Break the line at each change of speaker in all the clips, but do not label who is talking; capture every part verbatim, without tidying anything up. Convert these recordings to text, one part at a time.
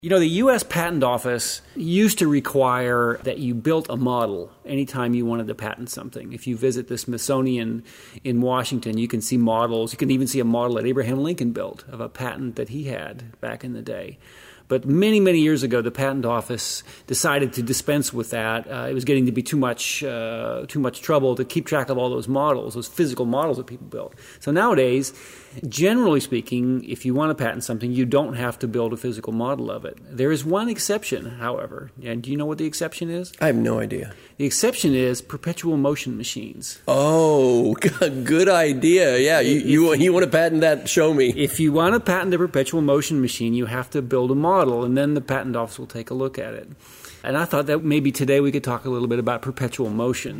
You know, the U S Patent Office used to require that you built a model anytime you wanted to patent something. If you visit the Smithsonian in Washington, you can see models. You can even see a model that Abraham Lincoln built of a patent that he had back in the day. But many, many years ago, the Patent Office decided to dispense with that. Uh, it was getting to be too much, uh, too much trouble to keep track of all those models, those physical models that people built. So nowadays, generally speaking, if you want to patent something, you don't have to build a physical model of it. There is one exception, however. And do you know what the exception is?
I have no idea.
The exception is perpetual motion machines.
Oh, good idea. Yeah, you, you, you want to patent that, show me.
If you want to patent a perpetual motion machine, you have to build a model, and then the patent office will take a look at it. And I thought that maybe today we could talk a little bit about perpetual motion.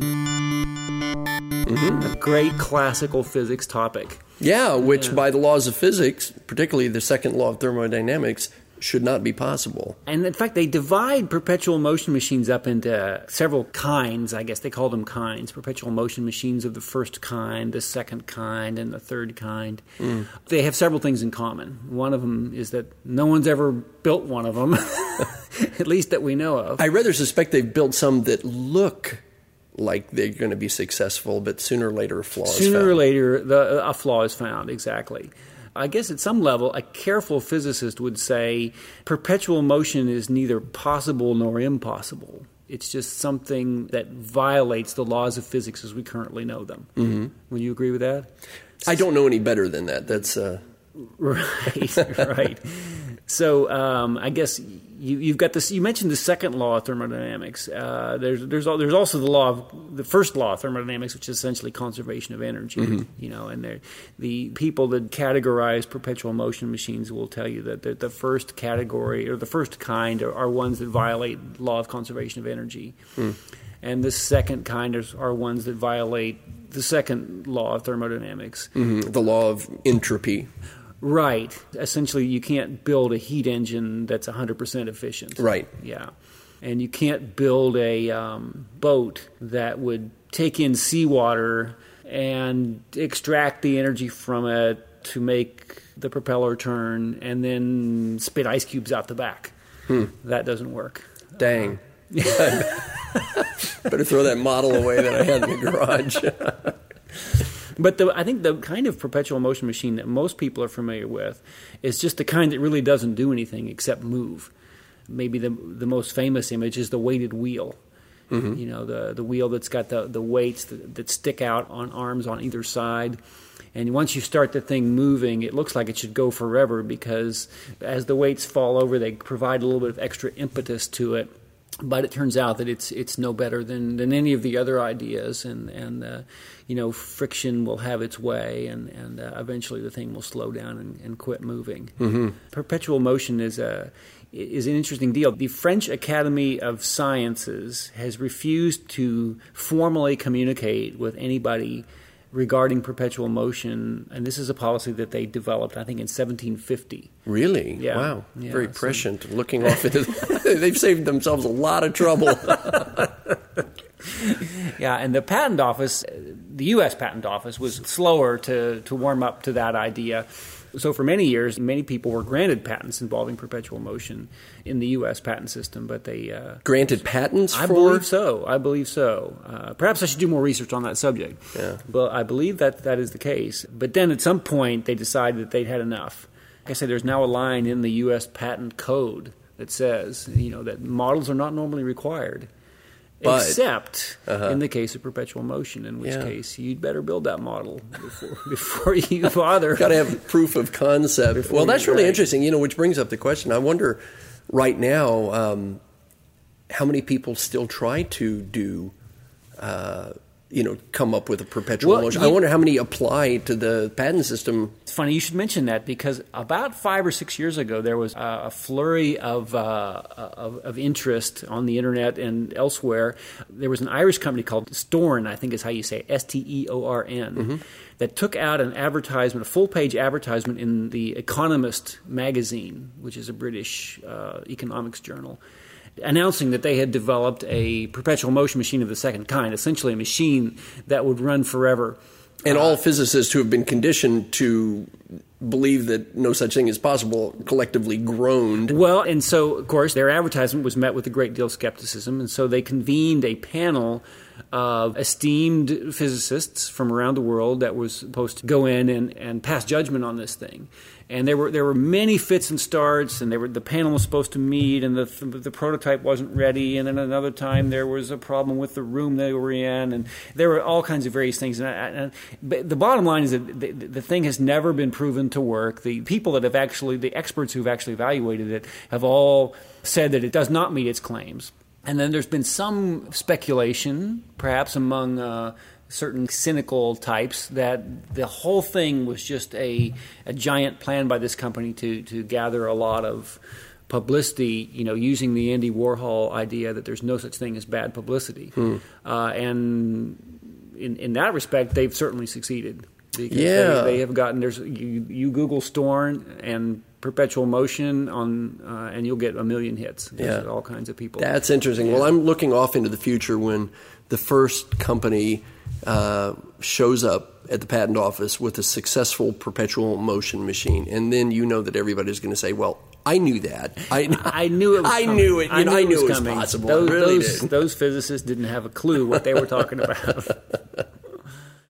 Mm-hmm. A great classical physics topic.
Yeah, which
yeah.
by the laws of physics, particularly the second law of thermodynamics, should not be possible.
And in fact, they divide perpetual motion machines up into several kinds. I guess they call them kinds. Perpetual motion machines of the first kind, the second kind, and the third kind. Mm. They have several things in common. One of them is that no one's ever built one of them, at least that we know of.
I rather suspect they've built some that look like they're going to be successful, but sooner or later a flaw is found.
Sooner or later, the, a flaw is found, exactly. I guess at some level, a careful physicist would say perpetual motion is neither possible nor impossible. It's just something that violates the laws of physics as we currently know them. Mm-hmm. Would you agree with that?
I don't know any better than that. That's uh...
right, right. So um, I guess you, you've got this. You mentioned the second law of thermodynamics. Uh, there's there's there's also the law of the first law of thermodynamics, which is essentially conservation of energy. Mm-hmm. You know, and the people that categorize perpetual motion machines will tell you that the, the first category or the first kind are, are ones that violate law of conservation of energy, mm. and the second kind are, are ones that violate the second law of thermodynamics,
mm-hmm. the law of entropy.
Right. Essentially, you can't build a heat engine that's one hundred percent efficient.
Right.
Yeah. And you can't build a um, boat that would take in seawater and extract the energy from it to make the propeller turn and then spit ice cubes out the back. Hmm. That doesn't work.
Dang. Uh, better throw that model away that I had in the garage.
But the, I think the kind of perpetual motion machine that most people are familiar with is just the kind that really doesn't do anything except move. Maybe the the most famous image is the weighted wheel. Mm-hmm. You know, the the wheel that's got the, the weights that, that stick out on arms on either side. And once you start the thing moving, it looks like it should go forever because as the weights fall over, they provide a little bit of extra impetus to it. But it turns out that it's it's no better than, than any of the other ideas, and and uh, you know friction will have its way, and and uh, eventually the thing will slow down and, and quit moving. Mm-hmm. Perpetual motion is a is an interesting deal. The French Academy of Sciences has refused to formally communicate with anybody regarding perpetual motion, and this is a policy that they developed, I think, in seventeen fifty. Really?
Yeah. Wow. Yeah, Very prescient.
So.
Looking off into the, they've saved themselves a lot of trouble.
Yeah, and the patent office, the U S Patent Office, was slower to, to warm up to that idea. So for many years, many people were granted patents involving perpetual motion in the U S patent system, but they... Uh,
granted patents
I
for...
believe so. I believe so. Uh, perhaps I should do more research on that subject.
Yeah.
But I believe that that is the case. But then at some point, they decided that they'd had enough. Like I said, there's now a line in the U S patent code that says, you know, that models are not normally required. But, except uh-huh. in the case of perpetual motion, in which yeah. case you'd better build that model before, before you bother.
Got to have proof of concept. Well, that's really right. interesting, you know, which brings up the question. I wonder right now um, how many people still try to do, uh, you know, come up with a perpetual
well,
motion.
You,
I wonder how many apply to the patent system.
It's funny you should mention that because about five or six years ago there was a flurry of, uh, of of interest on the internet and elsewhere. There was an Irish company called Storn, I think is how you say it, S T E O R N, mm-hmm. that took out an advertisement, a full-page advertisement in The Economist magazine, which is a British uh, economics journal, announcing that they had developed a perpetual motion machine of the second kind, essentially a machine that would run forever.
And
uh,
all physicists who have been conditioned to believe that no such thing is possible collectively groaned.
Well, and so, of course, their advertisement was met with a great deal of skepticism, and so they convened a panel of esteemed physicists from around the world that was supposed to go in and, and pass judgment on this thing. And there were there were many fits and starts, and they were the panel was supposed to meet, and the the prototype wasn't ready, and then another time there was a problem with the room they were in, and there were all kinds of various things. And, I, and but the bottom line is that the, the thing has never been proven to work. The people that have actually, the experts who've actually evaluated it, have all said that it does not meet its claims. And then there's been some speculation, perhaps among uh, certain cynical types, that the whole thing was just a, a giant plan by this company to, to gather a lot of publicity, you know, using the Andy Warhol idea that there's no such thing as bad publicity. Hmm. Uh, and in, in that respect, they've certainly succeeded. Because
yeah.
they, they have gotten, there's you, you Google Storn and Perpetual Motion on, uh, and you'll get a million hits. There's
yeah.
all kinds of people.
That's interesting. Yeah. Well, I'm looking off into the future when the first company uh, shows up at the patent office with a successful perpetual motion machine, and then you know that everybody's going to say, "Well, I knew that. I,
I knew it. Was
I
coming.
knew it. You
I
know,
knew
I
it
knew
was,
it was
coming.
possible.
Those,
I really
those,
did.
Those physicists didn't have a clue what they were talking about."